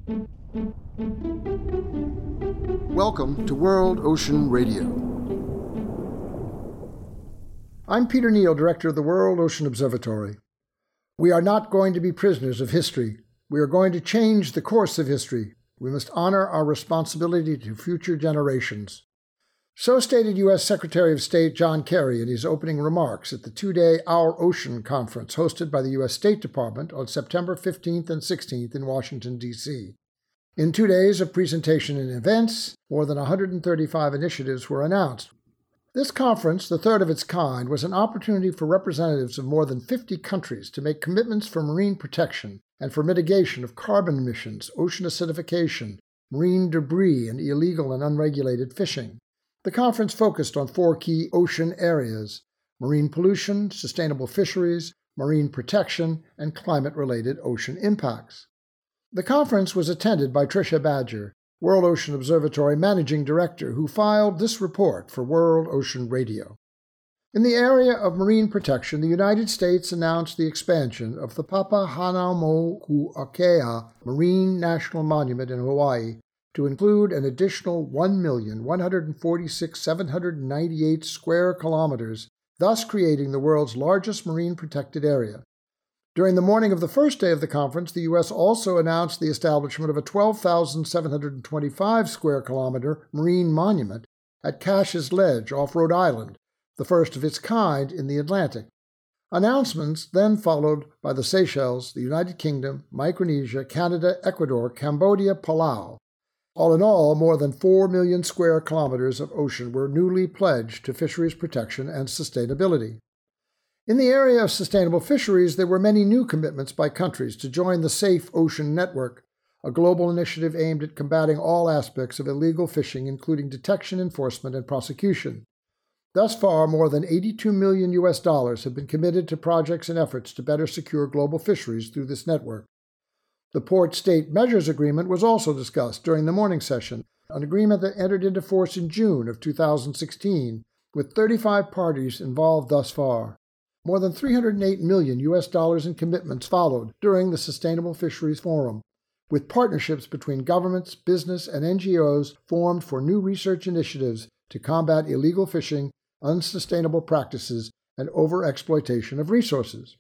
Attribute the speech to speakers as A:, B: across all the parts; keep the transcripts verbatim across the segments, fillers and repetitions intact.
A: Welcome to World Ocean Radio. I'm Peter Neal, Director of the World Ocean Observatory. We are not going to be prisoners of history. We are going to change the course of history. We must honor our responsibility to future generations. So stated U S Secretary of State John Kerry in his opening remarks at the two-day Our Ocean Conference hosted by the U S State Department on September fifteenth and sixteenth in Washington, D C In two days of presentation and events, more than one hundred thirty-five initiatives were announced. This conference, the third of its kind, was an opportunity for representatives of more than fifty countries to make commitments for marine protection and for mitigation of carbon emissions, ocean acidification, marine debris, and illegal and unregulated fishing. The conference focused on four key ocean areas: marine pollution, sustainable fisheries, marine protection, and climate-related ocean impacts. The conference was attended by Tricia Badger, World Ocean Observatory Managing Director, who filed this report for World Ocean Radio. In the area of marine protection, the United States announced the expansion of the Papahanaumokuakea Marine National Monument in Hawaii to include an additional one million one hundred forty-six thousand seven hundred ninety-eight square kilometers, thus creating the world's largest marine protected area. During the morning of the first day of the conference, the U S also announced the establishment of a twelve thousand seven hundred twenty-five square kilometer marine monument at Cash's Ledge off Rhode Island, the first of its kind in the Atlantic. Announcements then followed by the Seychelles, the United Kingdom, Micronesia, Canada, Ecuador, Cambodia, Palau. All in all, more than four million square kilometers of ocean were newly pledged to fisheries protection and sustainability. In the area of sustainable fisheries, there were many new commitments by countries to join the Safe Ocean Network, a global initiative aimed at combating all aspects of illegal fishing, including detection, enforcement, and prosecution. Thus far, more than eighty-two million U S dollars have been committed to projects and efforts to better secure global fisheries through this network. The Port-State Measures Agreement was also discussed during the morning session, an agreement that entered into force in June of two thousand sixteen, with thirty-five parties involved thus far. More than three hundred eight million U S dollars in commitments followed during the Sustainable Fisheries Forum, with partnerships between governments, business, and N G Os formed for new research initiatives to combat illegal fishing, unsustainable practices, and overexploitation of resources.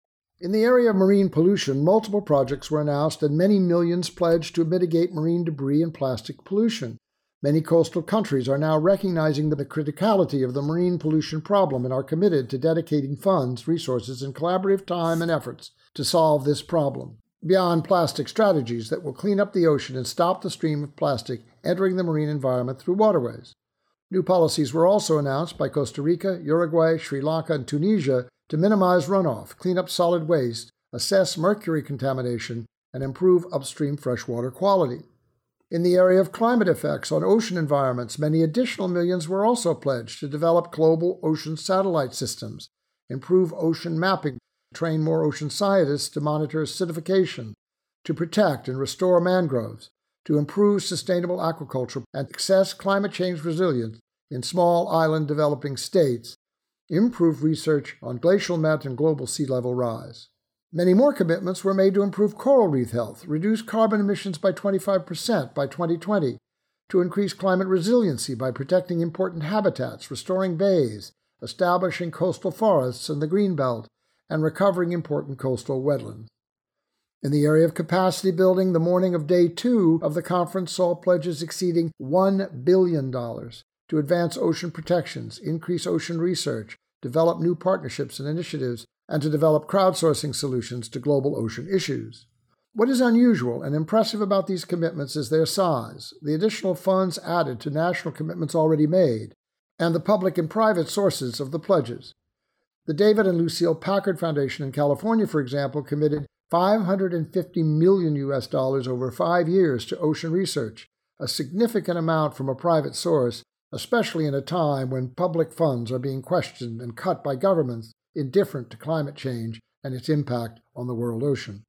A: In the area of marine pollution, multiple projects were announced and many millions pledged to mitigate marine debris and plastic pollution. Many coastal countries are now recognizing the criticality of the marine pollution problem and are committed to dedicating funds, resources, and collaborative time and efforts to solve this problem. Beyond plastic strategies that will clean up the ocean and stop the stream of plastic entering the marine environment through waterways. New policies were also announced by Costa Rica, Uruguay, Sri Lanka, and Tunisia to minimize runoff, clean up solid waste, assess mercury contamination, and improve upstream freshwater quality. In the area of climate effects on ocean environments, many additional millions were also pledged to develop global ocean satellite systems, improve ocean mapping, train more ocean scientists to monitor acidification, to protect and restore mangroves, to improve sustainable aquaculture and assess climate change resilience in small island developing states, improve research on glacial melt and global sea level rise. Many more commitments were made to improve coral reef health, reduce carbon emissions by twenty-five percent by twenty twenty, to increase climate resiliency by protecting important habitats, restoring bays, establishing coastal forests in the Greenbelt, and recovering important coastal wetlands. In the area of capacity building, the morning of day two of the conference saw pledges exceeding one billion dollars to advance ocean protections, increase ocean research, develop new partnerships and initiatives, and to develop crowdsourcing solutions to global ocean issues. What is unusual and impressive about these commitments is their size, the additional funds added to national commitments already made, and the public and private sources of the pledges. The David and Lucille Packard Foundation in California, for example, committed five hundred fifty million U S dollars over five years to ocean research, a significant amount from a private source, especially in a time when public funds are being questioned and cut by governments indifferent to climate change and its impact on the world ocean.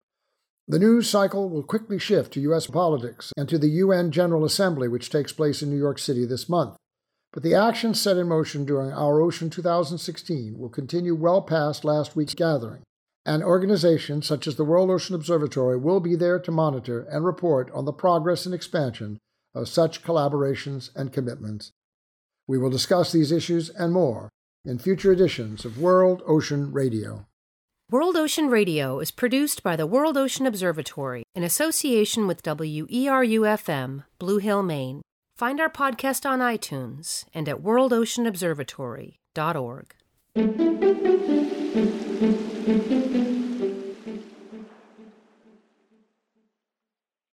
A: The news cycle will quickly shift to U S politics and to the U N General Assembly, which takes place in New York City this month. But the actions set in motion during Our Ocean two thousand sixteen will continue well past last week's gathering. and organizations such as the World Ocean Observatory will be there to monitor and report on the progress and expansion of such collaborations and commitments. We will discuss these issues and more in future editions of World Ocean Radio.
B: World Ocean Radio is produced by the World Ocean Observatory in association with W E R U F M, Blue Hill, Maine. Find our podcast on iTunes and at world ocean observatory dot org.